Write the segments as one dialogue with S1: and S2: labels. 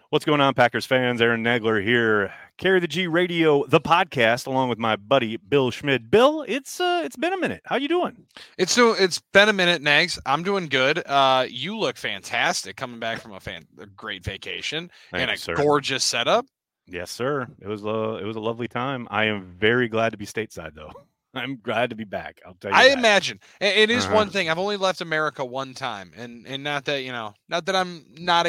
S1: What's going on, Packers fans? Aaron Nagler here. Carry the G Radio, the podcast, along with my buddy Bill Schmid. Bill, it's been a minute. How you doing?
S2: It's been a minute, Nags. I'm doing good. You look fantastic coming back from a great vacation and a gorgeous setup.
S1: Yes, sir. It was a lovely time. I am very glad to be stateside, though. I'm glad to be back. I'll tell you.
S2: I imagine it is one thing. I've only left America one time, and not that I'm not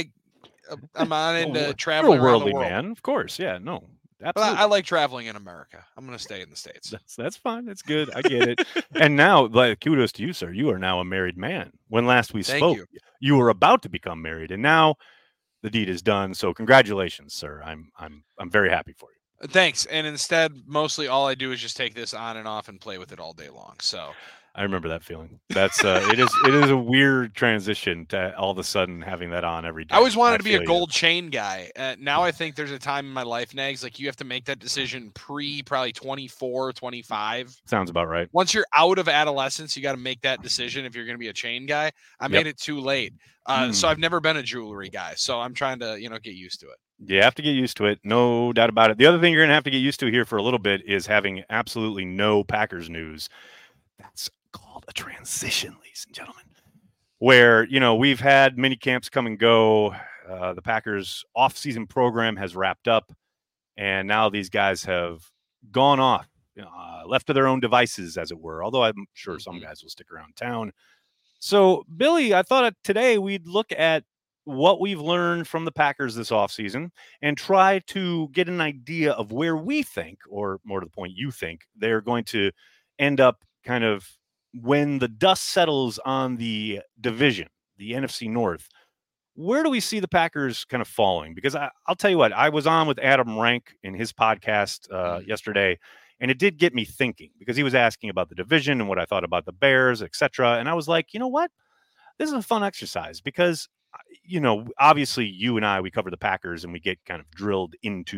S2: into traveling around the world.
S1: Man. Of course, yeah, no.
S2: Absolutely. But I like traveling in America. I'm going to stay in the States.
S1: That's fine. That's good. I get it. And now, kudos to you, sir. You are now a married man. When last we spoke, you were about to become married, and now the deed is done. So congratulations, sir. I'm very happy for you.
S2: Thanks. And instead, mostly all I do is just take this on and off and play with it all day long. So
S1: I remember that feeling. That's it is a weird transition to all of a sudden having that on every day.
S2: I always wanted to be a gold chain guy. Now I think there's a time in my life, Nags, like you have to make that decision probably 24, 25.
S1: Sounds about right.
S2: Once you're out of adolescence, you got to make that decision if you're going to be a chain guy. I made it too late. So I've never been a jewelry guy. So I'm trying to, get used to it.
S1: You have to get used to it. No doubt about it. The other thing you're going to have to get used to here for a little bit is having absolutely no Packers news. That's called a transition, ladies and gentlemen, where, we've had mini camps come and go. The Packers off-season program has wrapped up, and now these guys have gone off, left to their own devices, as it were, although I'm sure some guys will stick around town. So, Billy, I thought today we'd look at what we've learned from the Packers this offseason and try to get an idea of where we think, or more to the point, you think, they're going to end up kind of when the dust settles on the division, the NFC North. Where do we see the Packers kind of falling? Because I'll tell you what, I was on with Adam Rank in his podcast yesterday, and it did get me thinking because he was asking about the division and what I thought about the Bears, etc. And I was like, you know what? This is a fun exercise because, obviously you and I, we cover the Packers and we get kind of drilled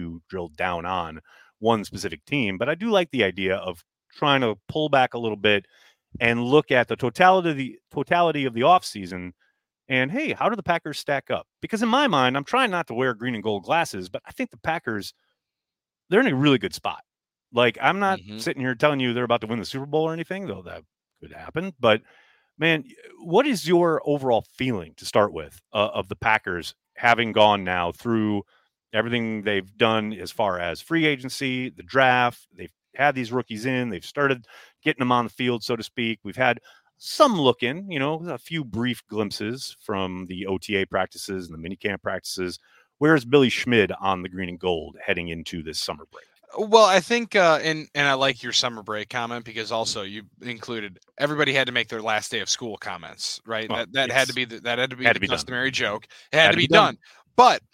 S1: down on one specific team. But I do like the idea of trying to pull back a little bit and look at the totality of the offseason and, hey, how do the Packers stack up? Because in my mind, I'm trying not to wear green and gold glasses, but I think the Packers, they're in a really good spot. Like, I'm not sitting here telling you they're about to win the Super Bowl or anything, though that could happen. But, man, what is your overall feeling to start with of the Packers having gone now through everything they've done as far as free agency, the draft? They've had these rookies in. They've started getting them on the field, so to speak. We've had some look in, a few brief glimpses from the OTA practices and the minicamp practices. Where's Billy Schmid on the green and gold heading into this summer break?
S2: Well, I think, and I like your summer break comment because also you included everybody had to make their last day of school comments, right? That had to be the customary joke. It had to be done. But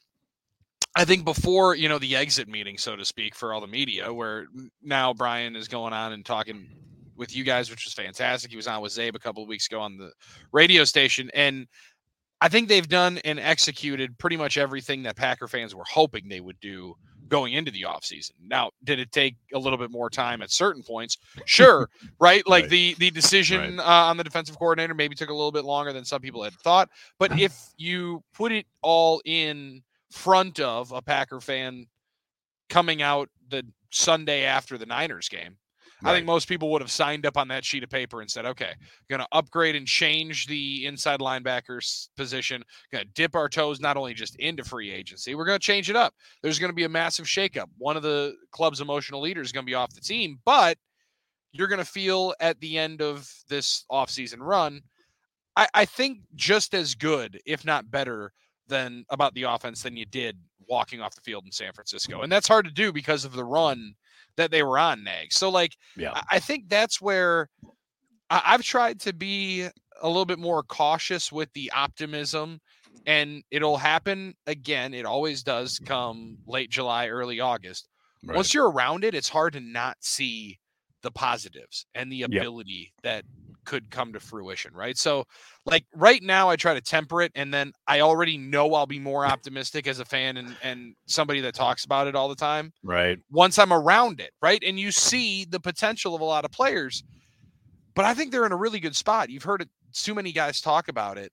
S2: I think before, the exit meeting, so to speak, for all the media, where now Brian is going on and talking with you guys, which was fantastic. He was on with Zabe a couple of weeks ago on the radio station. And I think they've done and executed pretty much everything that Packer fans were hoping they would do going into the offseason. Now, did it take a little bit more time at certain points? Sure, right? Like right. The decision on the defensive coordinator maybe took a little bit longer than some people had thought. But if you put it all in front of a Packer fan coming out the Sunday after the Niners game, right. I think most people would have signed up on that sheet of paper and said, okay, going to upgrade and change the inside linebackers position, going to dip our toes not only just into free agency, we're going to change it up. There's going to be a massive shakeup. One of the club's emotional leaders is going to be off the team, but you're going to feel at the end of this offseason run, I think just as good, if not better, than about the offense than you did walking off the field in San Francisco. And that's hard to do because of the run that they were on, Nag. So, I think that's where I've tried to be a little bit more cautious with the optimism, and it'll happen again. It always does come late July, early August. Right. Once you're around it, it's hard to not see the positives and the ability that could come to fruition, right? So, right now I try to temper it, and then I already know I'll be more optimistic as a fan and somebody that talks about it all the time.
S1: Right.
S2: Once I'm around it, right? And you see the potential of a lot of players, but I think they're in a really good spot. You've heard it, too many guys talk about it,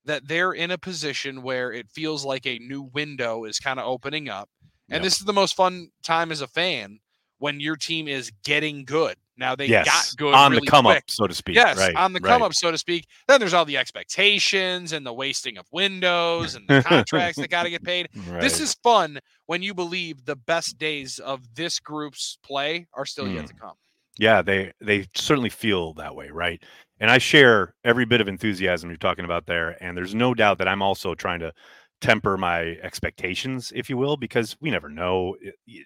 S2: that they're in a position where it feels like a new window is kind of opening up. And this is the most fun time as a fan when your team is getting good. Now they got good
S1: on
S2: really
S1: the come
S2: quick.
S1: up, so to speak.
S2: Yes,
S1: right,
S2: on the come up, so to speak. Then there's all the expectations and the wasting of windows and the contracts that got to get paid. Right. This is fun when you believe the best days of this group's play are still yet to come.
S1: Yeah, they certainly feel that way, right? And I share every bit of enthusiasm you're talking about there. And there's no doubt that I'm also trying to temper my expectations, if you will, because we never know.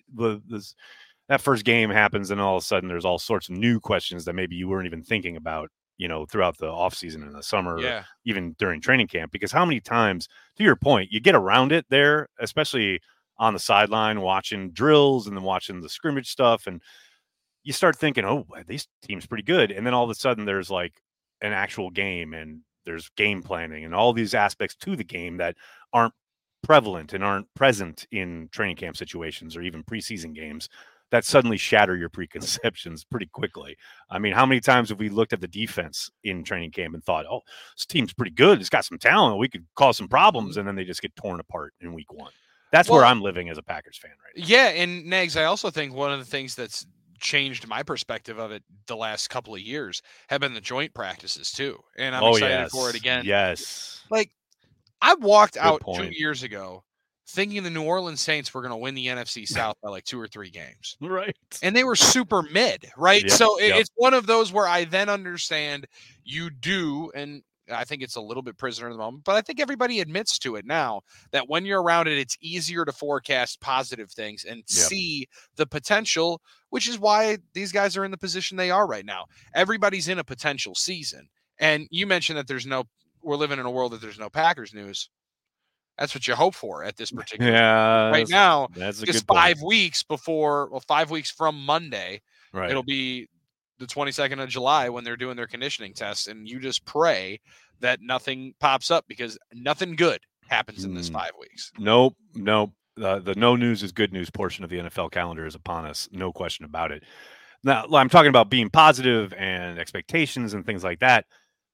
S1: That first game happens, and all of a sudden there's all sorts of new questions that maybe you weren't even thinking about, throughout the offseason in the summer, or even during training camp. Because how many times, to your point, you get around it there, especially on the sideline, watching drills and then watching the scrimmage stuff, and you start thinking, oh, these teams pretty good. And then all of a sudden there's like an actual game, and there's game planning and all these aspects to the game that aren't prevalent and aren't present in training camp situations or even preseason games, that suddenly shatter your preconceptions pretty quickly. I mean, how many times have we looked at the defense in training camp and thought, oh, this team's pretty good, it's got some talent, we could cause some problems, and then they just get torn apart in week one. That's where I'm living as a Packers fan right now.
S2: Yeah, and Nags, I also think one of the things that's changed my perspective of it the last couple of years have been the joint practices too. And I'm excited for it again.
S1: Yes.
S2: Like, I walked out 2 years ago thinking the New Orleans Saints were going to win the NFC South by like 2 or 3 games.
S1: Right.
S2: And they were super mid, right? Yep, so it's one of those where I then understand you do, and I think it's a little bit prisoner of the moment, but I think everybody admits to it now that when you're around it, it's easier to forecast positive things and see the potential, which is why these guys are in the position they are right now. Everybody's in a potential season. And you mentioned that we're living in a world that there's no Packers news. That's what you hope for at this particular right now.
S1: That's
S2: just 5 weeks before, 5 weeks from Monday, it'll be the 22nd of July when they're doing their conditioning tests, and you just pray that nothing pops up, because nothing good happens in this 5 weeks.
S1: Nope. The no news is good news portion of the NFL calendar is upon us. No question about it. Now, I'm talking about being positive and expectations and things like that.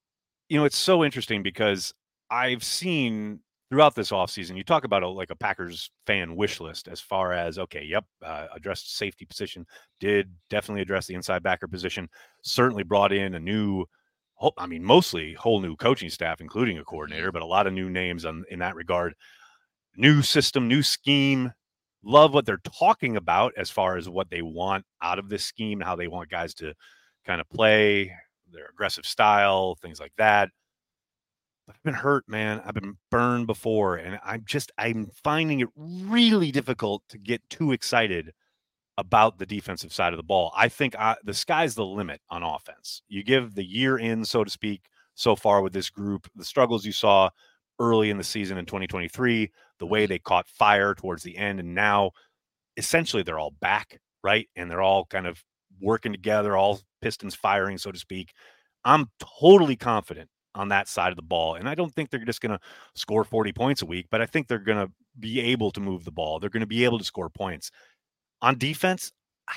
S1: It's so interesting because I've seen throughout this offseason, you talk about a Packers fan wish list as far as, addressed safety position, did definitely address the inside backer position, certainly brought in mostly whole new coaching staff, including a coordinator, but a lot of new names in that regard. New system, new scheme. Love what they're talking about as far as what they want out of this scheme, how they want guys to kind of play, their aggressive style, things like that. I've been hurt, man. I've been burned before, and I'm finding it really difficult to get too excited about the defensive side of the ball. I think the sky's the limit on offense. You give the year in, so to speak, so far with this group, the struggles you saw early in the season in 2023, the way they caught fire towards the end, and now essentially they're all back, right? And they're all kind of working together, all pistons firing, so to speak. I'm totally confident on that side of the ball. And I don't think they're just going to score 40 points a week, but I think they're going to be able to move the ball. They're going to be able to score points. On defense,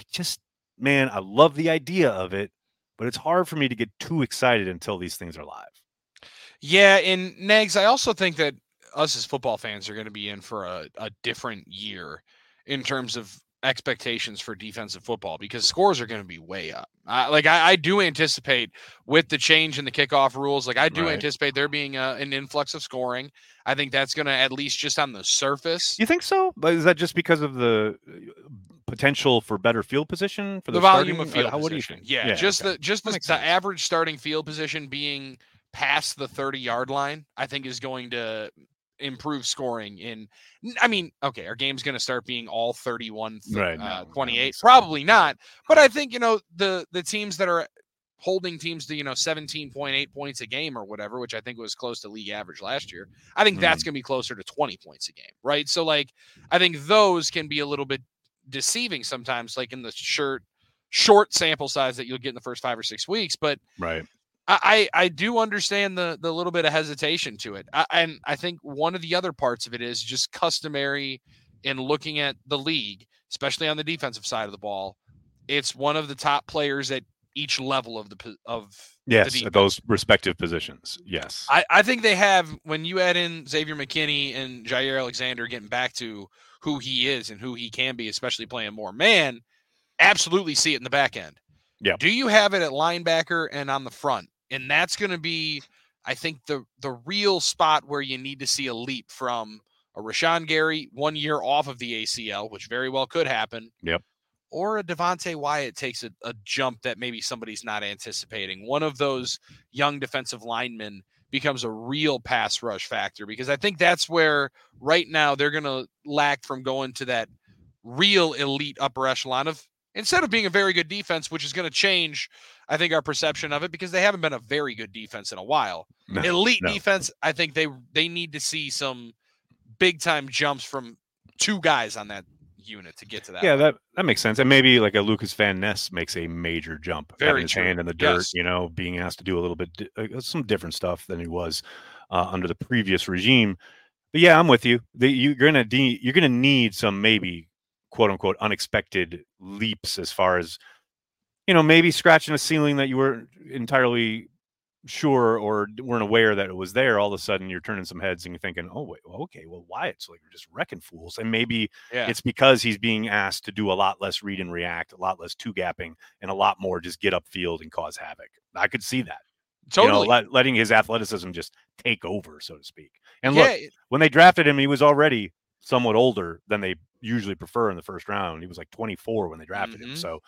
S1: I love the idea of it, but it's hard for me to get too excited until these things are live.
S2: Yeah, and Nags, I also think that us as football fans are going to be in for a different year in terms of expectations for defensive football, because scores are going to be way up. I do anticipate with the change in the kickoff rules, I do anticipate there being an influx of scoring. I think that's going to, at least just on the surface.
S1: You think so? But is that just because of the potential for better field position for
S2: the volume of field position? Yeah, just the average starting field position being past the 30-yard line, I think is going to improve scoring our game's going to start being all 31 28, probably not, but I think the teams that are holding teams to 17.8 points a game or whatever, which I think was close to league average last year, I think that's going to be closer to 20 points a game, right? So I think those can be a little bit deceiving sometimes, in the short sample size that you'll get in the first 5 or 6 weeks, but I do understand the little bit of hesitation to it. And I think one of the other parts of it is just customary in looking at the league, especially on the defensive side of the ball. It's one of the top players at each level of the
S1: yes, at those respective positions. Yes.
S2: I think they have, when you add in Xavier McKinney and Jair Alexander getting back to who he is and who he can be, especially playing more man, absolutely see it in the back end.
S1: Yeah.
S2: Do you have it at linebacker and on the front? And that's going to be, I think, the real spot where you need to see a leap from a Rashawn Gary 1 year off of the ACL, which very well could happen.
S1: Yep.
S2: Or a Devonte Wyatt takes a jump that maybe somebody's not anticipating. One of those young defensive linemen becomes a real pass rush factor, because I think that's where right now they're going to lack from going to that real elite upper echelon of, instead of being a very good defense, which is going to change, I think, our perception of it, because they haven't been a very good defense in a while. Elite defense, I think they need to see some big time jumps from two guys on that unit to get to that.
S1: Yeah, that makes sense. And maybe like a Lucas Van Ness makes a major jump, having his hand in the dirt, being asked to do a little bit some different stuff than he was under the previous regime. But yeah, I'm with you. You're gonna need some maybe quote unquote unexpected leaps, as far as maybe scratching a ceiling that you weren't entirely sure or weren't aware that it was there. All of a sudden you're turning some heads and you're thinking, oh wait, well, okay, well, Wyatt's like, you're just wrecking fools. And maybe it's because he's being asked to do a lot less read and react, a lot less two gapping, and a lot more just get upfield and cause havoc. I could see that.
S2: Totally.
S1: Letting his athleticism just take over, so to speak. And look, when they drafted him, he was already somewhat older than they usually prefer in the first round. He was like 24 when they drafted him. So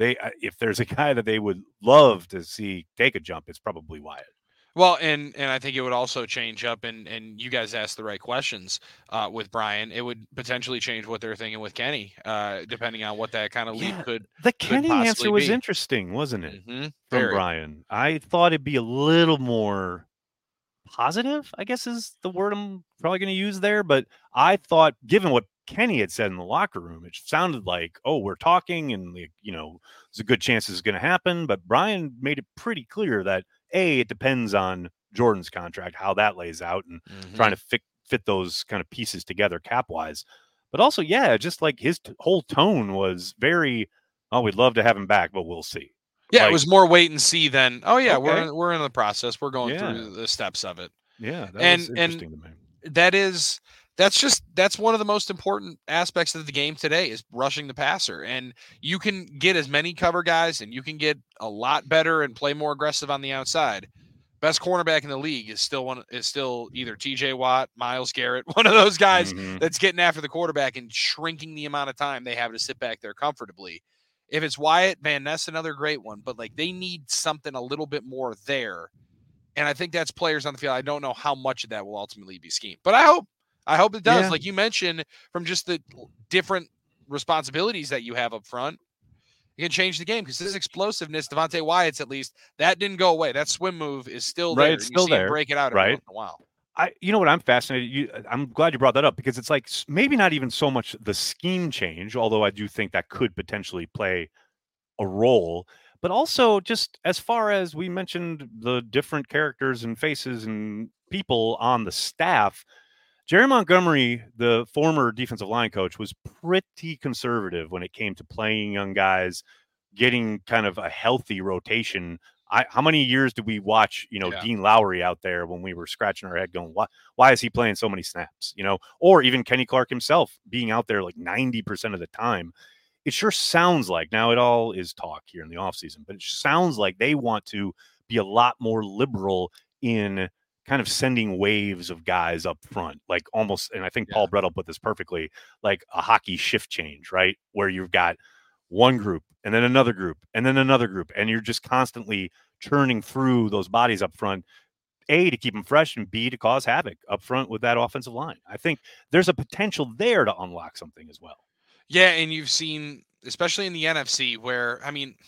S1: if there's a guy that they would love to see take a jump, it's probably Wyatt.
S2: Well, and I think it would also change up, and you guys asked the right questions with Brian. It would potentially change what they're thinking with Kenny, depending on what that kind of leap could.
S1: The Kenny answer was interesting, wasn't it?
S2: From
S1: Brian, I thought it'd be a little more positive, I guess is the word I'm probably going to use there. But I thought, given what Kenny had said in the locker room, it sounded like, oh, we're talking, and there's a good chance this is going to happen. But Brian made it pretty clear that it depends on Jordan's contract, how that lays out, and trying to fit those kind of pieces together cap wise. But also, just like his whole tone was very, oh, we'd love to have him back, but we'll see.
S2: Yeah, it was more wait and see than, we're in the process. We're going through the steps of it.
S1: Yeah, that was interesting to me.
S2: That's one of the most important aspects of the game today, is rushing the passer. And you can get as many cover guys, and you can get a lot better and play more aggressive on the outside. Best cornerback in the league is still either TJ Watt, Myles Garrett, one of those guys that's getting after the quarterback and shrinking the amount of time they have to sit back there comfortably. If it's Wyatt, Van Ness, another great one, but like they need something a little bit more there. And I think that's players on the field. I don't know how much of that will ultimately be schemed, but I hope it does. Like you mentioned, from just the different responsibilities that you have up front, you can change the game, because this explosiveness, Devonte Wyatt's at least, that didn't go away. That swim move is still there.
S1: It's still there.
S2: Break it out every once in a while.
S1: You know what I'm fascinated. I'm glad you brought that up, because it's like maybe not even so much the scheme change, although I do think that could potentially play a role, but also just as far as we mentioned the different characters and faces and people on the staff. Jerry Montgomery, the former defensive line coach, was pretty conservative when it came to playing young guys, getting kind of a healthy rotation. How many years did we watch, Dean Lowry out there when we were scratching our head going, why is he playing so many snaps? Or even Kenny Clark himself being out there like 90% of the time. It sure sounds like, now it all is talk here in the offseason, but it sounds like they want to be a lot more liberal in kind of sending waves of guys up front, like almost, and I think Paul Brettel put this perfectly, like a hockey shift change, right? Where you've got one group and then another group and then another group, and you're just constantly churning through those bodies up front, A, to keep them fresh, and B, to cause havoc up front with that offensive line. I think there's a potential there to unlock something as well.
S2: Yeah, and you've seen, especially in the NFC, where, I mean,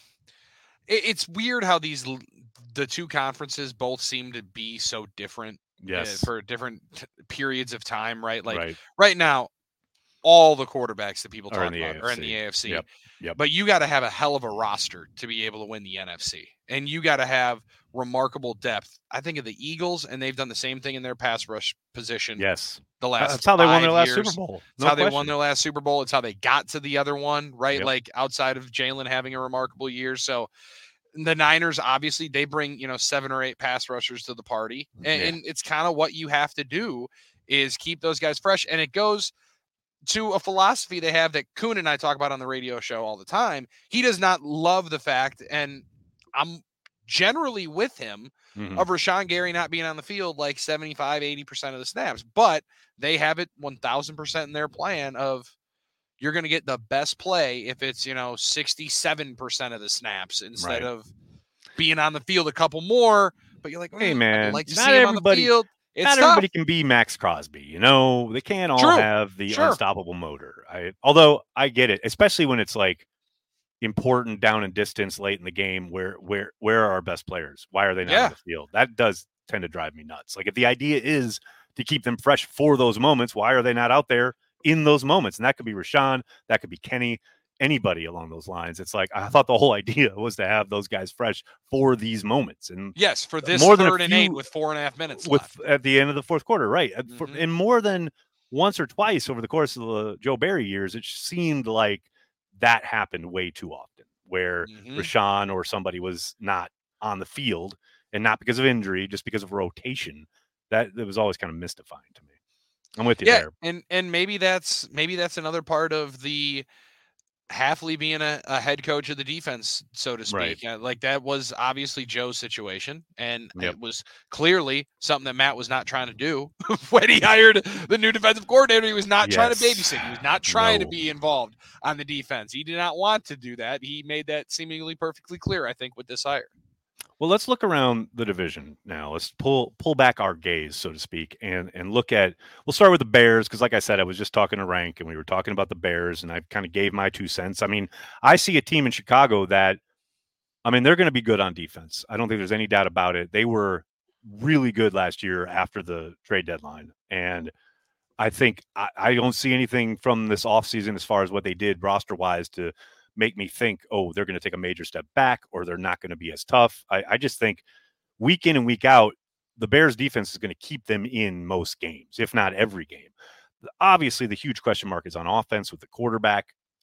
S2: it's weird how the two conferences both seem to be so different for different periods of time, right? Like right now, all the quarterbacks that people talk about are in the AFC.
S1: Yep.
S2: But you got to have a hell of a roster to be able to win the NFC. And you got to have remarkable depth. I think of the Eagles, and they've done the same thing in their pass rush position.
S1: Yes.
S2: That's
S1: how they won their last Super Bowl.
S2: That's how they won their last Super Bowl. It's how they got to the other one, right? Like outside of Jalen having a remarkable year. So the Niners, obviously, they bring 7 or 8 pass rushers to the party, and it's kind of what you have to do is keep those guys fresh. And it goes to a philosophy they have that Kuhn and I talk about on the radio show all the time. He does not love the fact, and I'm generally with him, of Rashawn Gary not being on the field like 75-80% of the snaps, but they have it 1,000% in their plan of you're going to get the best play if it's 67% of the snaps instead of being on the field a couple more. But you're like,
S1: hey man,
S2: I'd like to see him on the field.
S1: Not everybody can be Max Crosby, they can't all have the unstoppable motor. Although I get it, especially when it's like important down and distance late in the game where are our best players? Why are they not on the field? That does tend to drive me nuts. Like if the idea is to keep them fresh for those moments, why are they not out there in those moments? And that could be Rashawn, that could be Kenny, anybody along those lines. It's like I thought the whole idea was to have those guys fresh for these moments. And
S2: yes, for this more 3rd and 8 with 4.5 minutes left
S1: at the end of the fourth quarter, right? And more than once or twice over the course of the Joe Barry years, it seemed like that happened way too often, where Rashawn or somebody was not on the field, and not because of injury, just because of rotation. That was always kind of mystifying to me. I'm with you there.
S2: And maybe that's another part of the Hafley being a head coach of the defense, so to speak.
S1: Right.
S2: Like that was obviously Joe's situation, and it was clearly something that Matt was not trying to do when he hired the new defensive coordinator. He was not trying to babysit. He was not trying to be involved on the defense. He did not want to do that. He made that seemingly perfectly clear, I think, with this hire.
S1: Well, let's look around the division now. Let's pull back our gaze, so to speak, and look at. We'll start with the Bears because, like I said, I was just talking to Rank, and we were talking about the Bears, and I kind of gave my 2 cents. I mean, I see a team in Chicago that, they're going to be good on defense. I don't think there's any doubt about it. They were really good last year after the trade deadline, and I think I don't see anything from this offseason as far as what they did roster-wise to make me think, oh, they're going to take a major step back or they're not going to be as tough. I just think week in and week out, the Bears defense is going to keep them in most games, if not every game. Obviously, the huge question mark is on offense with the quarterback.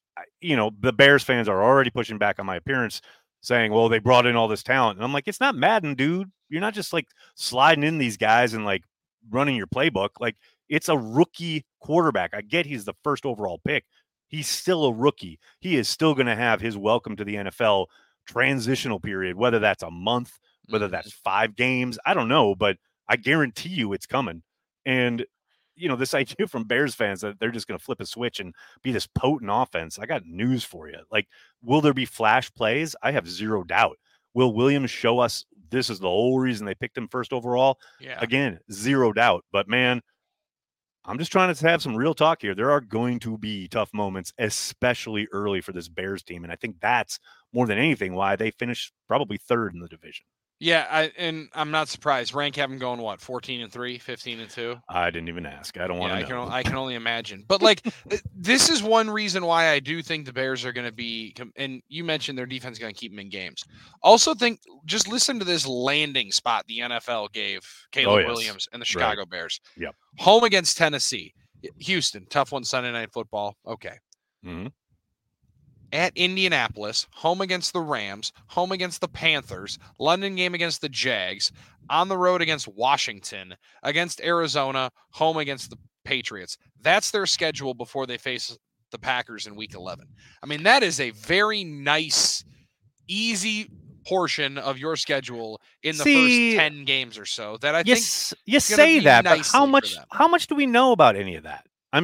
S1: The Bears fans are already pushing back on my appearance, saying, well, they brought in all this talent. And I'm like, it's not Madden, dude. You're not just like sliding in these guys and like running your playbook. Like it's a rookie quarterback. I get he's the first overall pick. He's still a rookie. He is still going to have his welcome to the NFL transitional period, whether that's a month, whether that's 5 games. I don't know, but I guarantee you it's coming. And, this idea from Bears fans that they're just going to flip a switch and be this potent offense, I got news for you. Like, will there be flash plays? I have zero doubt. Will Williams show us this is the whole reason they picked him first overall?
S2: Yeah.
S1: Again, zero doubt. But, man, I'm just trying to have some real talk here. There are going to be tough moments, especially early for this Bears team. And I think that's more than anything why they finished probably 3rd in the division.
S2: Yeah, I'm not surprised. Rank have them going, 14-3, 15-2?
S1: I didn't even ask. I don't want to know.
S2: I can only imagine. But, this is one reason why I do think the Bears are going to be – and you mentioned their defense is going to keep them in games. Also think – just listen to this landing spot the NFL gave Caleb Williams and the Chicago Bears.
S1: Yep.
S2: Home against Tennessee. Houston, tough one Sunday Night Football. Okay.
S1: Mm-hmm.
S2: At Indianapolis, home against the Rams, home against the Panthers, London game against the Jags, on the road against Washington, against Arizona, home against the Patriots. That's their schedule before they face the Packers in Week 11. That is a very nice, easy portion of your schedule in the first 10 games or so that I think
S1: you say that, but how much do we know about any of that?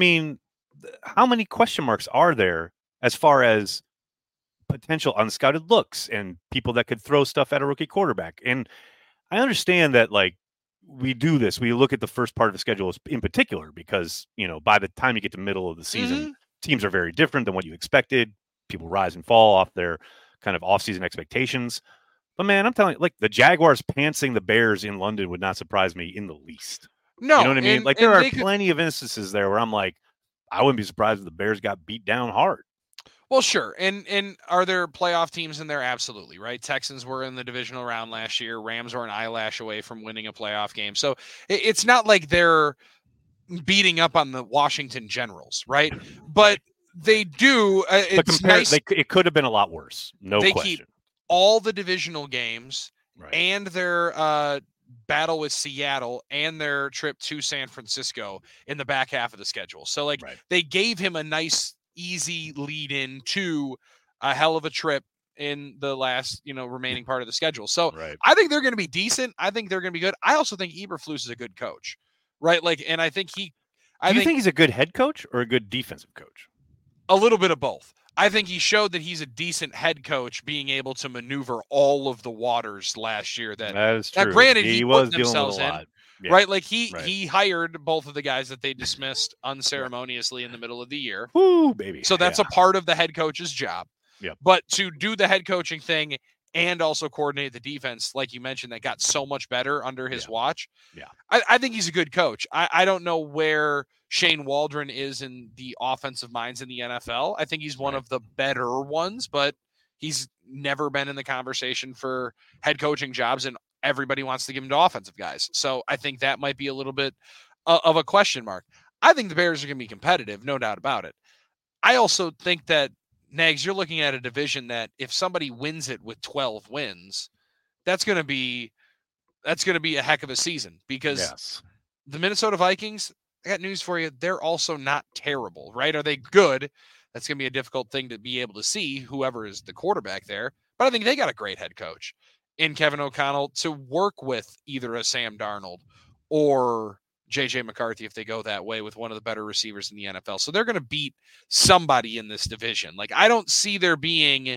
S1: How many question marks are there as far as potential unscouted looks and people that could throw stuff at a rookie quarterback? And I understand that, we do this. We look at the first part of the schedule in particular because, by the time you get to middle of the season, teams are very different than what you expected. People rise and fall off their kind of off-season expectations. But, man, I'm telling you, the Jaguars pantsing the Bears in London would not surprise me in the least.
S2: No.
S1: You know what I mean? There are plenty of instances there where I'm like, I wouldn't be surprised if the Bears got beat down hard.
S2: Well, sure. And are there playoff teams in there? Absolutely, right? Texans were in the divisional round last year. Rams are an eyelash away from winning a playoff game. So it's not like they're beating up on the Washington Generals, right? But they do. It's nice.
S1: It could have been a lot worse. No question.
S2: Keep all the divisional games
S1: right.
S2: and their battle with Seattle and their trip to San Francisco in the back half of the schedule. So like they gave him a nice, easy lead in to a hell of a trip in the last, remaining part of the schedule. So I think they're going to be decent. I think they're going to be good. I also think Eberflus is a good coach, right? Like, and I think
S1: Do you think he's a good head coach or a good defensive coach?
S2: A little bit of both. I think he showed that he's a decent head coach, being able to maneuver all of the waters last year. That
S1: is true.
S2: Granted, he was dealing with a lot. Right? Like he hired both of the guys that they dismissed unceremoniously in the middle of the year.
S1: Woo, baby.
S2: So that's a part of the head coach's job.
S1: Yeah.
S2: But to do the head coaching thing and also coordinate the defense, like you mentioned, that got so much better under his watch.
S1: Yeah.
S2: I think he's a good coach. I don't know where Shane Waldron is in the offensive minds in the NFL. I think he's one of the better ones, but he's never been in the conversation for head coaching jobs, and everybody wants to give him to offensive guys. So I think that might be a little bit of a question mark. I think the Bears are going to be competitive, no doubt about it. I also think that, Nags, you're looking at a division that if somebody wins it with 12 wins, that's going to be a heck of a season, because the Minnesota Vikings, I got news for you. They're also not terrible, right? Are they good? That's going to be a difficult thing to be able to see, whoever is the quarterback there. But I think they got a great head coach in Kevin O'Connell to work with either a Sam Darnold or J.J. McCarthy if they go that way with one of the better receivers in the NFL. So they're going to beat somebody in this division. Like, I don't see there being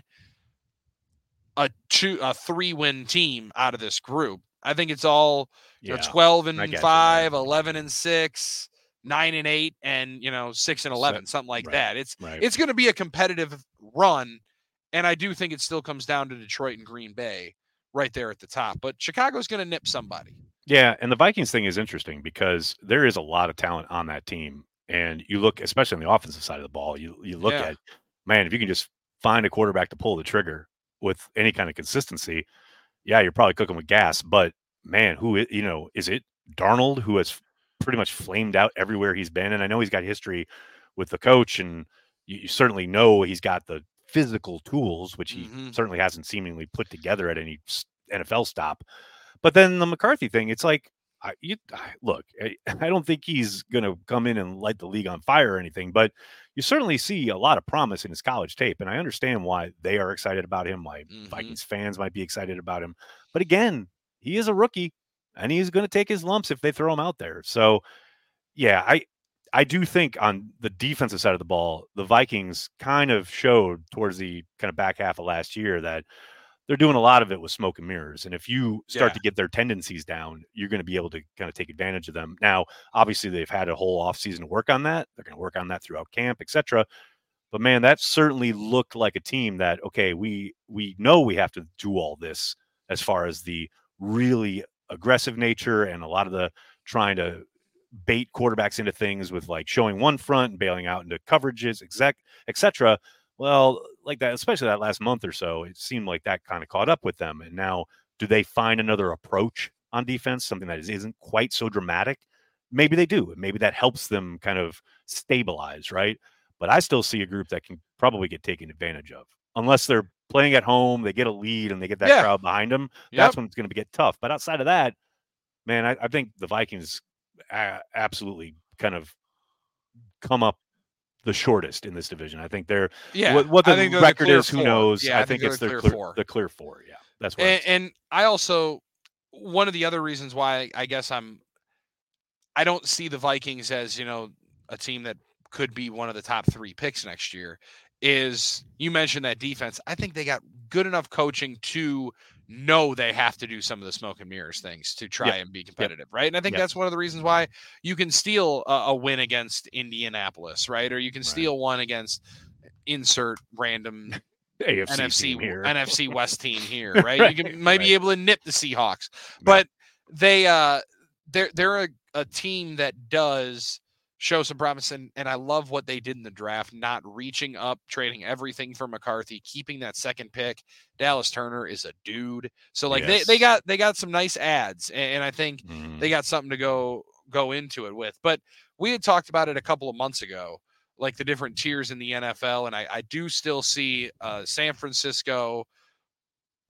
S2: a 3-win team out of this group. I think it's all 12-5, 11-6, 9-8, and 6-11, something like that. It's going to be a competitive run, and I do think it still comes down to Detroit and Green Bay right there at the top. But Chicago's going to nip somebody.
S1: Yeah, and the Vikings thing is interesting because there is a lot of talent on that team, and you look, especially on the offensive side of the ball, you look at, man, if you can just find a quarterback to pull the trigger with any kind of consistency, you're probably cooking with gas. But man, is it Darnold, who has pretty much flamed out everywhere he's been? And I know he's got history with the coach, and you certainly know he's got the physical tools, which he certainly hasn't seemingly put together at any NFL stop. But then the McCarthy thing, it's like, look, I don't think he's going to come in and light the league on fire or anything, but you certainly see a lot of promise in his college tape. And I understand why they are excited about him, why Vikings fans might be excited about him. But again, he is a rookie, and he's going to take his lumps if they throw him out there. So, I do think on the defensive side of the ball, the Vikings kind of showed towards the kind of back half of last year that they're doing a lot of it with smoke and mirrors. And if you start to get their tendencies down, you're going to be able to kind of take advantage of them. Now, obviously, they've had a whole offseason to work on that. They're going to work on that throughout camp, etc. But, man, that certainly looked like a team that, okay, we know we have to do all this as far as the really aggressive nature and a lot of the trying to bait quarterbacks into things with like showing one front and bailing out into coverages, etc. Well, like that, especially that last month or so, it seemed like that kind of caught up with them. And now, do they find another approach on defense, something that isn't quite so dramatic? Maybe they do. Maybe that helps them kind of stabilize, right? But I still see a group that can probably get taken advantage of. Unless they're playing at home, they get a lead, and they get that crowd behind them. That's when it's going to get tough. But outside of that, man, I think the Vikings absolutely kind of come up the shortest in this division. I think they're what the record is, who knows?
S2: Yeah,
S1: I think it's the clear four. Yeah, that's what.
S2: And I also, one of the other reasons why I guess I don't see the Vikings as a team that could be one of the top 3 picks next year is, you mentioned that defense. I think they got good enough coaching to know they have to do some of the smoke and mirrors things to try and be competitive, right? And I think that's one of the reasons why you can steal a win against Indianapolis, right? Or you can steal one against insert random NFC West team here, right? You might be able to nip the Seahawks, but they're a team that does show some promise, and I love what they did in the draft, not reaching up, trading everything for McCarthy, keeping that second pick. Dallas Turner is a dude. So like they got some nice ads, and I think they got something to go into it with. But we had talked about it a couple of months ago, like the different tiers in the NFL, and I do still see San Francisco,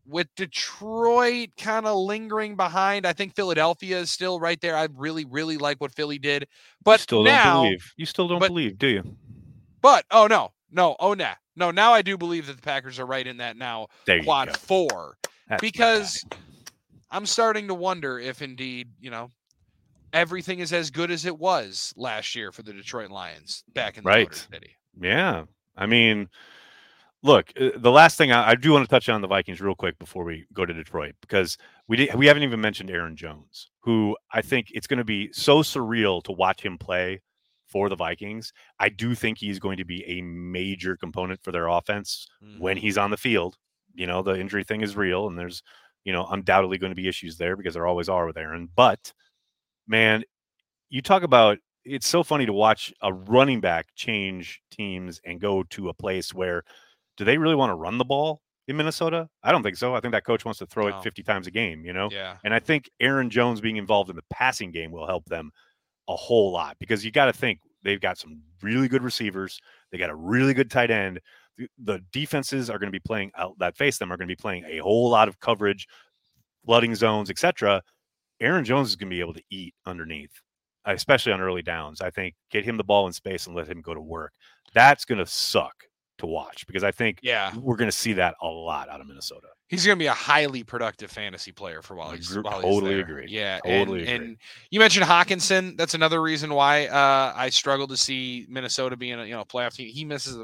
S2: with Detroit kind of lingering behind, I think Philadelphia is still right there. I really, really like what Philly did. But
S1: you still don't believe. You still don't believe, do you?
S2: But, no. Now I do believe that the Packers are right in that now quad 4. That's because I'm starting to wonder if indeed, everything is as good as it was last year for the Detroit Lions back in the Motor City.
S1: Yeah. I mean, look, the last thing I do want to touch on the Vikings real quick before we go to Detroit, because we haven't even mentioned Aaron Jones, who I think it's going to be so surreal to watch him play for the Vikings. I do think he's going to be a major component for their offense when he's on the field. The injury thing is real, and there's, undoubtedly going to be issues there because there always are with Aaron. But, man, you talk about, it's so funny to watch a running back change teams and go to a place where, do they really want to run the ball in Minnesota? I don't think so. I think that coach wants to throw it 50 times a game,
S2: Yeah.
S1: And I think Aaron Jones being involved in the passing game will help them a whole lot, because you got to think they've got some really good receivers. They got a really good tight end. The defenses are going to be playing out that face them are going to be playing a whole lot of coverage, flooding zones, etc. Aaron Jones is going to be able to eat underneath, especially on early downs. I think get him the ball in space and let him go to work. That's going to suck to watch, because I think we're going to see that a lot out of Minnesota.
S2: He's going to be a highly productive fantasy player for while he's there.
S1: Agree.
S2: Yeah,
S1: totally agree.
S2: And you mentioned Hockenson. That's another reason why I struggle to see Minnesota being a playoff team. He misses a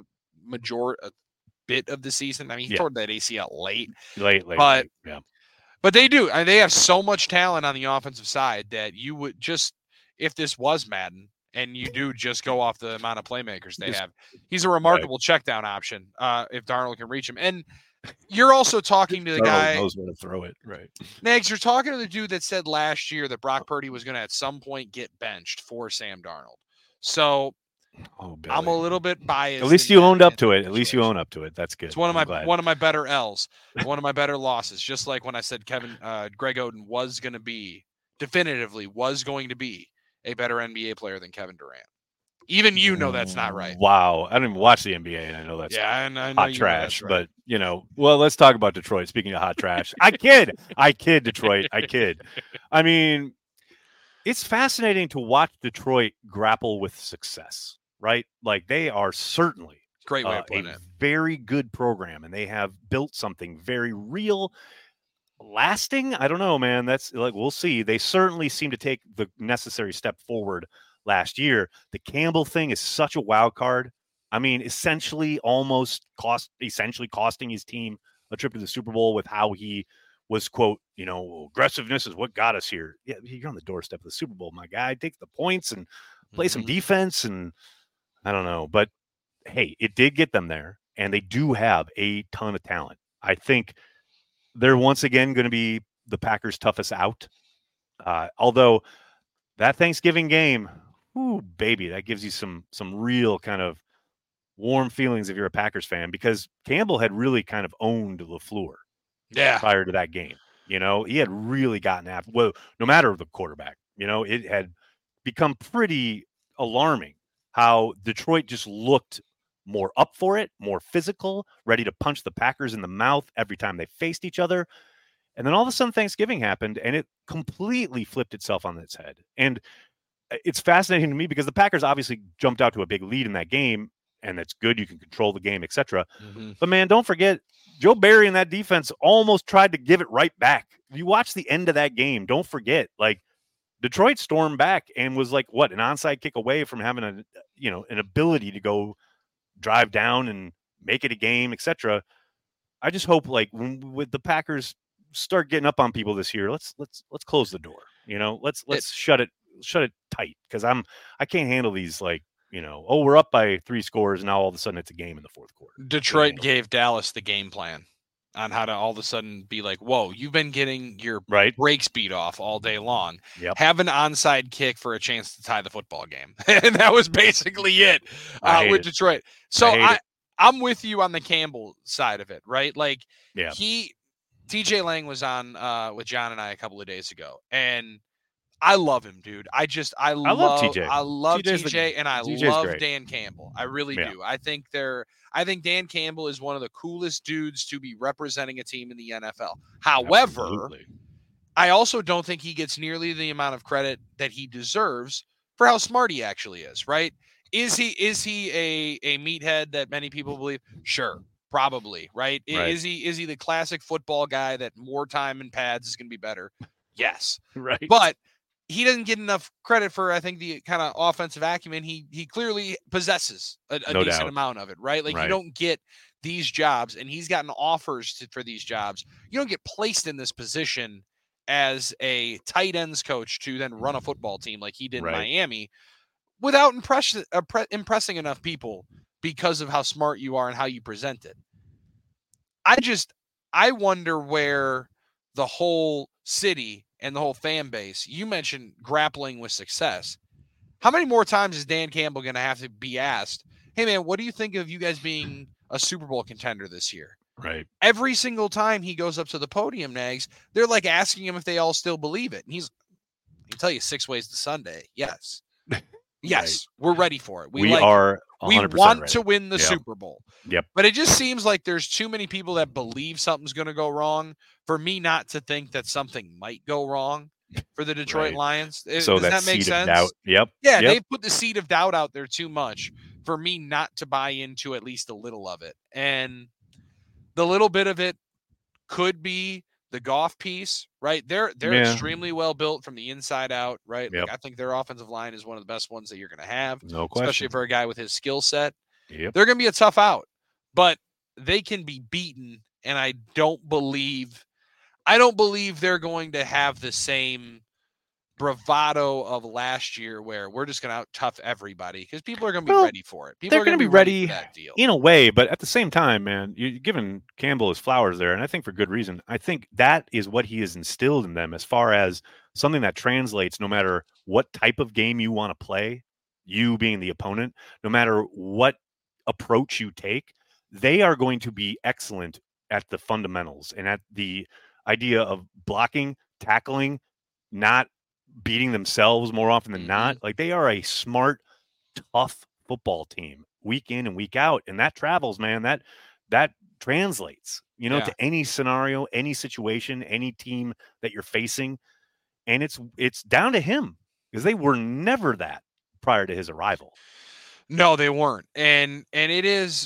S2: bit of the season. I mean, he tore that ACL late.
S1: But yeah.
S2: But they do. They have so much talent on the offensive side that you would just, if this was Madden, and you do just go off the amount of playmakers they have, he's a remarkable check down option if Darnold can reach him. And you're also talking to the guy
S1: knows where to throw it, right?
S2: Nags, you're talking to the dude that said last year that Brock Purdy was going to at some point get benched for Sam Darnold. So I'm a little bit biased.
S1: At least you owned up to it. At least you own up to it. That's good.
S2: It's one of my better L's, one of my better losses. Just like when I said Greg Oden was going to be definitively a better NBA player than Kevin Durant. Even that's not right.
S1: Wow. I didn't even watch the NBA, and I know that's
S2: I know
S1: hot trash. Right. But, well, let's talk about Detroit. Speaking of hot trash, I kid, Detroit. I kid. I mean, it's fascinating to watch Detroit grapple with success, right? Like, they are certainly
S2: great way of putting it.
S1: Very good program, and they have built something very real. Lasting? I don't know, man. That's like, we'll see. They certainly seem to take the necessary step forward last year. The Campbell thing is such a wild card. I mean, essentially costing his team a trip to the Super Bowl with how he was, quote, aggressiveness is what got us here. Yeah, you're on the doorstep of the Super Bowl, my guy. Take the points and play some defense, and I don't know. But, hey, it did get them there, and they do have a ton of talent. I think they're once again going to be the Packers' toughest out. Although that Thanksgiving game, ooh, baby, that gives you some real kind of warm feelings if you're a Packers fan, because Campbell had really kind of owned LaFleur prior to that game. He had really gotten after, well, no matter the quarterback, it had become pretty alarming how Detroit just looked more up for it, more physical, ready to punch the Packers in the mouth every time they faced each other. And then all of a sudden Thanksgiving happened, and it completely flipped itself on its head. And it's fascinating to me because the Packers obviously jumped out to a big lead in that game, and that's good. You can control the game, etc. But, man, don't forget, Joe Barry and that defense almost tried to give it right back. You watch the end of that game. Don't forget, like, Detroit stormed back and was like, an onside kick away from having an ability to go drive down and make it a game, etc. I just hope, like, when the Packers start getting up on people this year, let's close the door. Let's shut it tight, because I can't handle these, like, we're up by 3 scores, and now all of a sudden it's a game in the fourth quarter.
S2: Detroit gave Dallas the game plan on how to all of a sudden be like, whoa, you've been getting your brakes beat off all day long.
S1: Yep.
S2: Have an onside kick for a chance to tie the football game. And that was basically it with Detroit. So I'm with you on the Campbell side of it, right? Like, TJ Lang was on with John and I a couple of days ago, and I love him, dude. I love
S1: TJ.
S2: I love TJ, and I love great. Dan Campbell. I really do. I think Dan Campbell is one of the coolest dudes to be representing a team in the NFL. However, absolutely. I also don't think he gets nearly the amount of credit that he deserves for how smart he actually is, right? Is he a meathead that many people believe? Sure, probably, right? Is he the classic football guy that more time in pads is going to be better? Yes.
S1: Right.
S2: But he doesn't get enough credit for, I think, the kind of offensive acumen he clearly possesses a decent amount of it, right? Like, you don't get these jobs, and he's gotten offers for these jobs. You don't get placed in this position as a tight ends coach to then run a football team like he did in Miami without impressing enough people because of how smart you are and how you present it. I wonder where the whole city and the whole fan base, you mentioned grappling with success. How many more times is Dan Campbell going to have to be asked, hey, man, what do you think of you guys being a Super Bowl contender this year?
S1: Right.
S2: Every single time he goes up to the podium, Nags, they're like asking him if they all still believe it. And I can tell you 6 ways to Sunday. Yes. Yes, we're ready for it. We want
S1: ready.
S2: To win the Super Bowl.
S1: Yep.
S2: But it just seems like there's too many people that believe something's going to go wrong for me not to think that something might go wrong for the Detroit Lions.
S1: So
S2: does that make sense?
S1: Doubt. Yep.
S2: Yeah, they've put the seed of doubt out there too much for me not to buy into at least a little of it. And the little bit of it could be the Goff piece, right? They're extremely well built from the inside out, right?
S1: Yep.
S2: Like, I think their offensive line is one of the best ones that you're going to have,
S1: no question,
S2: especially for a guy with his skill set.
S1: Yep.
S2: They're going to be a tough out, but they can be beaten. And I don't believe they're going to have the same bravado of last year where we're just going to out tough everybody because people are going to be ready for it. People
S1: are going to be ready for that deal. In a way, but at the same time, man, you're giving Campbell his flowers there, and I think for good reason. I think that is what he has instilled in them as far as something that translates no matter what type of game you want to play, you being the opponent, no matter what approach you take, they are going to be excellent at the fundamentals and at the idea of blocking, tackling, not beating themselves more often than not. Like, they are a smart, tough football team week in and week out. And that travels, man. That translates, to any scenario, any situation, any team that you're facing. And it's down to him because they were never that prior to his arrival.
S2: No, they weren't. And it is,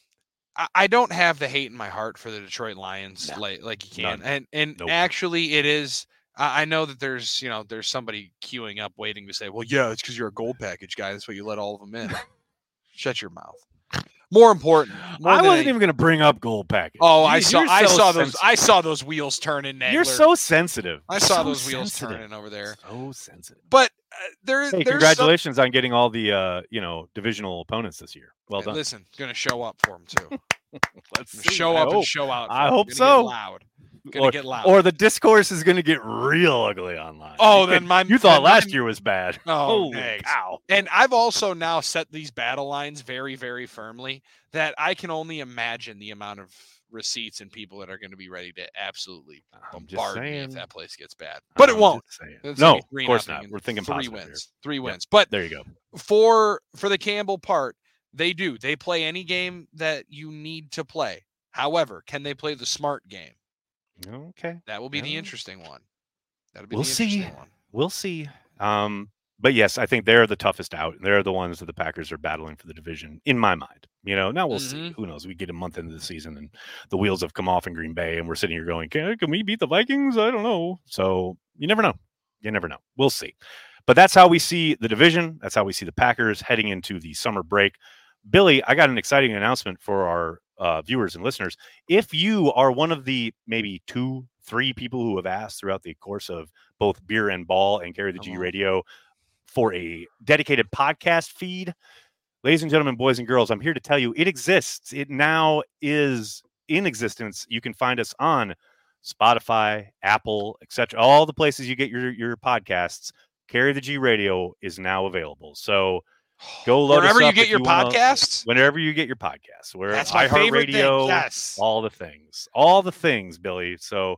S2: I don't have the hate in my heart for the Detroit Lions like you can.
S1: None.
S2: And actually it is, I know that there's somebody queuing up waiting to say, well, yeah, it's because you're a gold package guy. That's why you let all of them in. Shut your mouth. More important.
S1: I wasn't even going to bring up gold package.
S2: Oh, I saw those wheels turning. Nagler.
S1: You're so sensitive.
S2: I saw those wheels turning over there.
S1: So sensitive.
S2: But there's
S1: congratulations on getting all the divisional opponents this year. Well done.
S2: Listen, going to show up for them too.
S1: Let's
S2: show up and show out.
S1: I hope so.
S2: Get loud. Gonna get loud.
S1: Or the discourse is going to get real ugly online.
S2: Oh,
S1: you thought last year was bad.
S2: Oh, cow. And I've also now set these battle lines very, very firmly that I can only imagine the amount of receipts and people that are going to be ready to absolutely bombard me if that place gets bad. But it won't.
S1: No, of course not. We're thinking 3
S2: wins. 3 wins. But
S1: there you go.
S2: For the Campbell part, they play any game that you need to play. However, can they play the smart game?
S1: Okay.
S2: That will be the interesting one.
S1: We'll see. We'll see. But yes, I think they're the toughest out. They're the ones that the Packers are battling for the division, in my mind. Now we'll see. Who knows? We get a month into the season and the wheels have come off in Green Bay and we're sitting here going, can we beat the Vikings? I don't know. So you never know. We'll see. But that's how we see the division. That's how we see the Packers heading into the summer break. Billy, I got an exciting announcement for our viewers and listeners. If you are one of the maybe 2-3 people who have asked throughout the course of both Beer and Ball and Carry the G Radio for a dedicated podcast feed, ladies and gentlemen, boys and girls, I'm here to tell you it exists. It now is in existence. You can find us on Spotify, Apple, etc. All the places you get your podcasts. Carry the G Radio is now available. So go load
S2: wherever
S1: us
S2: you
S1: up
S2: get your podcasts.
S1: Whenever you get your podcasts, where
S2: that's my favorite thing. Yes,
S1: all the things, Billy. So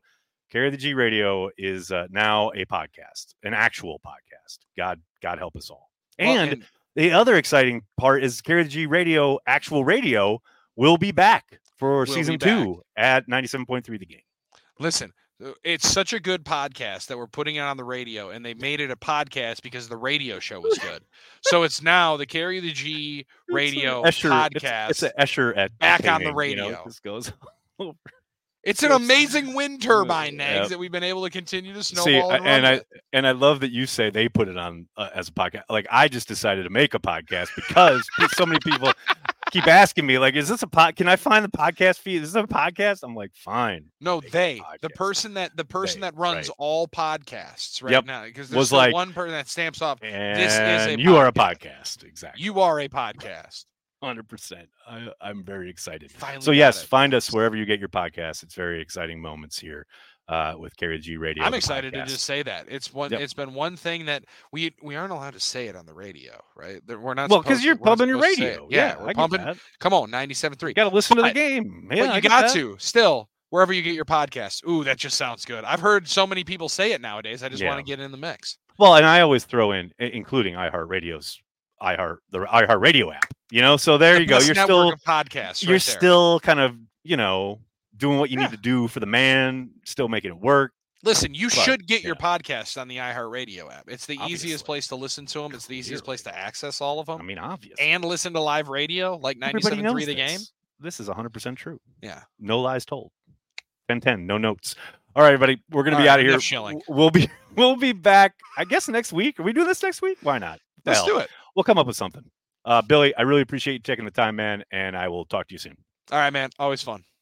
S1: Carry the G Radio is now a podcast, an actual podcast. God help us all. And the other exciting part is Carry the G Radio, actual radio, will be back for season 2 at 97.3 The Game.
S2: Listen, it's such a good podcast that we're putting it on the radio, and they made it a podcast because the radio show was good. So it's now the Carry the G Radio podcast.
S1: It's an Escher at
S2: back on the radio.
S1: This goes over.
S2: It's an amazing wind turbine, Nags, that we've been able to continue to snowball.
S1: And I love that you say they put it on as a podcast. Like, I just decided to make a podcast because so many people keep asking me, like, is this a pod? Can I find the podcast feed? Is this a podcast? I'm like, fine.
S2: No, the person that runs all podcasts now, because there's like one person that stamps off. This is a
S1: you are a podcast. Exactly.
S2: You are a podcast.
S1: 100%. I'm very excited. So yes, find us wherever you get your podcasts. It's very exciting moments here with Carry the G Radio.
S2: I'm excited to just say that it's been one thing that we aren't allowed to say it on the radio, right? We're not.
S1: Well, because you're pumping your radio.
S2: Yeah, we're pumping. Come on, 97.3.
S1: You got to listen to the game.
S2: Yeah, but you got to still wherever you get your podcasts. Ooh, that just sounds good. I've heard so many people say it nowadays. I just want to get in the mix.
S1: Well, and I always throw in, including iHeartRadio's the iHeartRadio app. So there you go. You're still
S2: podcasts.
S1: You're still kind of doing what you need to do for the man, still making it work.
S2: Listen, you should get your podcasts on the iHeartRadio app. It's the easiest place to listen to them. It's the easiest place to access all of them.
S1: I mean, obviously.
S2: And listen to live radio like 97.3 The Game.
S1: This is 100% true.
S2: Yeah.
S1: No lies told. 10-10, no notes. All right, everybody. We're going to be out of here.
S2: Shilling.
S1: We'll be back, I guess, next week. Are we doing this next week? Why not?
S2: Let's do it.
S1: We'll come up with something. Billy, I really appreciate you taking the time, man, and I will talk to you soon.
S2: All right, man. Always fun.